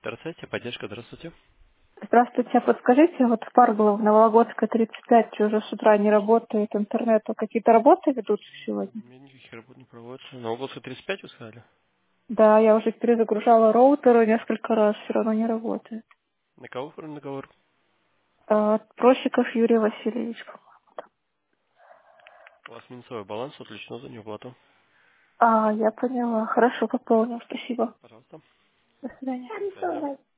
Здравствуйте, поддержка, здравствуйте. Здравствуйте, подскажите, вот в Парглов, Новогодская, 35, уже с утра не работает интернет, а какие-то работы ведутся сегодня? У меня никаких работ не проводится. На области 35 вы сказали? Да, я уже перезагружала роутеры несколько раз, все равно не работает. На кого оформлен договор? Просиков Юрий Васильевич. У вас минусовой баланс, отлично за неуплату. Я поняла. Хорошо, пополню. Спасибо. Пожалуйста. До свидания. До свидания.